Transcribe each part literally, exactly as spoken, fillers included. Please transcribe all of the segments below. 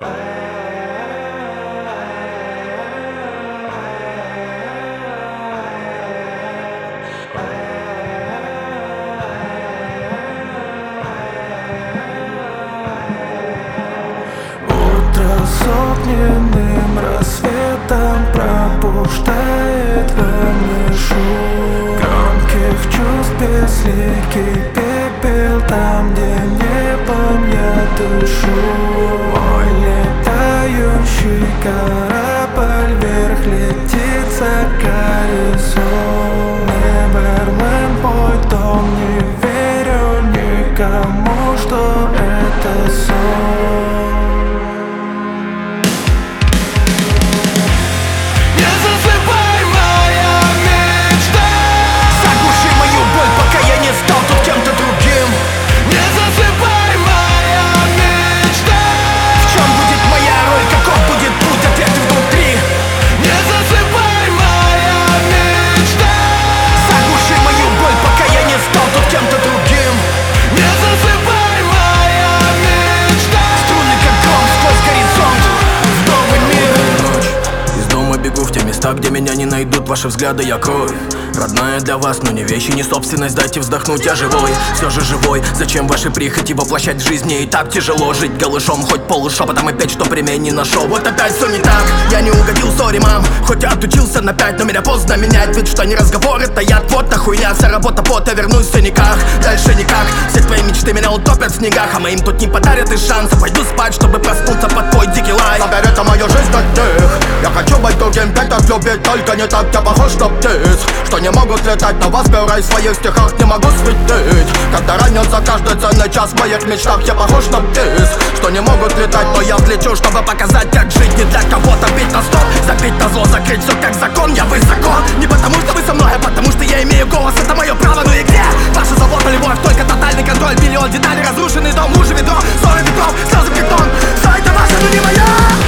С огненным рассветом пробуждает во мне шум громких чувств, безликий пепел там, где небом я дышу. Мой летающий корабль вверх летит за горизонт. Неверленд мой дом, не верю никому, что это сон. Где меня не найдут ваши взгляды, я кровь родная для вас, но не вещи, не собственность. Дайте вздохнуть, я живой, все же живой. Зачем ваши прихоти воплощать в жизни? И так тяжело жить голышом, хоть полушепотом опять, что премия не нашел. Вот опять все не так, я не угодил, сори, мам. Хоть отучился на пять, но меня поздно менять. Ведь что не разговор, это яд, вот та хуйня. Вся работа, пот, я вернусь все никак. Дальше никак, все твои мечты меня утопят в снегах. А моим тут не подарят и шанса. Пойду спать, чтобы проснуться под твой дикий лай. Теперь это мою жизнь от них. Я хочу быть другим, так любить, только не так, я похож на птиц, что не могут летать, на вас пера в своих стихах не могу светить. Когда ранятся каждый ценный час в моих мечтах, я похож на птиц, что не могут летать, но я взлечу, чтобы показать, как жить. Не для кого-то бить на стоп, забить на зло, закрыть все как закон. Я высоко, не потому что вы со мной, а потому что я имею голос, это мое право. Ну и где ваша забота, любовь, только тотальный контроль. Миллион деталей, разрушенный дом, лужи ведро, ссоры ветров, слезы бетон. Все это ваше, но не мое.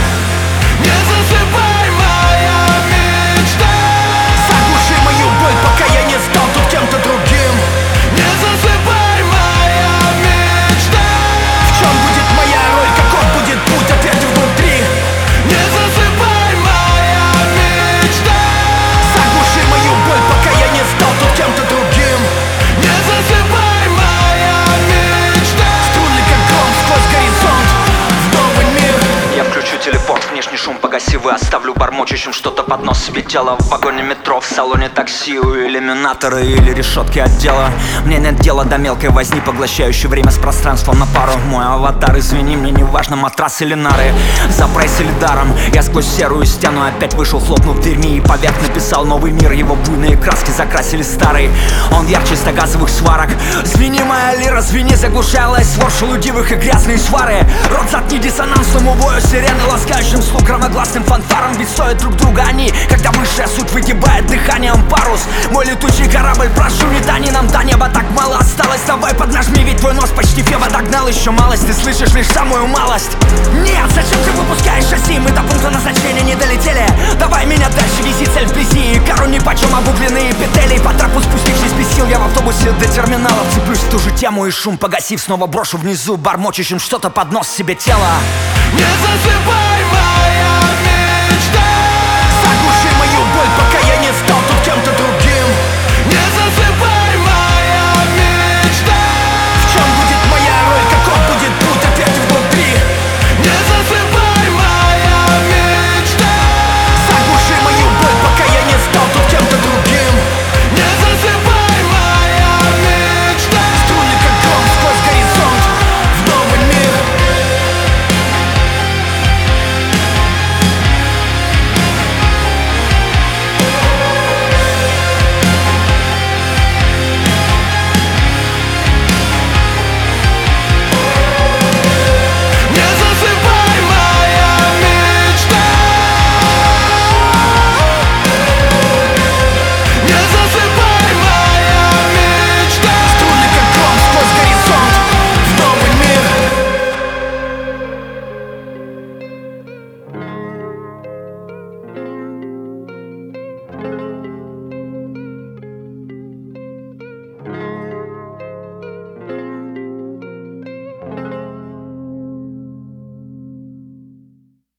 Не засыпай, моя мечта. Заглуши мою боль, пока я не стал тут кем-то другим. Не засыпай, моя мечта. В чем будет моя роль, каков будет путь, опять внутри. Не засыпай, моя мечта. Заглуши мою боль, пока я не стал тут кем-то другим. Не засыпай, моя мечта. Струны как гром сквозь горизонт в новый мир. Я включу телефон, внешний шум погаси, вы оставлю бормочущим что-то под нос себе тело. В вагоне метро, в салоне такси, у иллюминатора или решетки отдела. Мне нет дела до мелкой возни, поглощающей время с пространством на пару. Мой аватар, извини, мне не важно, матрас или нары, за прайс или даром. Я сквозь серую стену опять вышел, хлопнув дверьми, и поверх написал новый мир. Его буйные краски закрасили старый, он ярче ста газовых сварок. Звени, моя лира, звени, заглушая лай свор шелудивых и грязные свары. Рот затни диссонансному вою сирены, ласкающим слух громогласным фанфаром. Ведь стоят друг друга они, когда высшая суть выгибает дыханием парус. Мой летучий корабль, прошу, не тани, нам до неба так мало осталось. Давай поднажми, ведь твой нос почти феба догнал. Еще малость, ты слышишь лишь самую малость. Нет, зачем ты выпускаешь шасси? Мы до пункта назначения не долетели. Давай меня дальше, вези цель вблизи. Кару нипочем обугленные петели. По трапу спустившись без сил, я в автобусе до терминала вцеплюсь в ту же тему и шум погасив, снова брошу внизу бормочущим что-то под нос себе тело. Не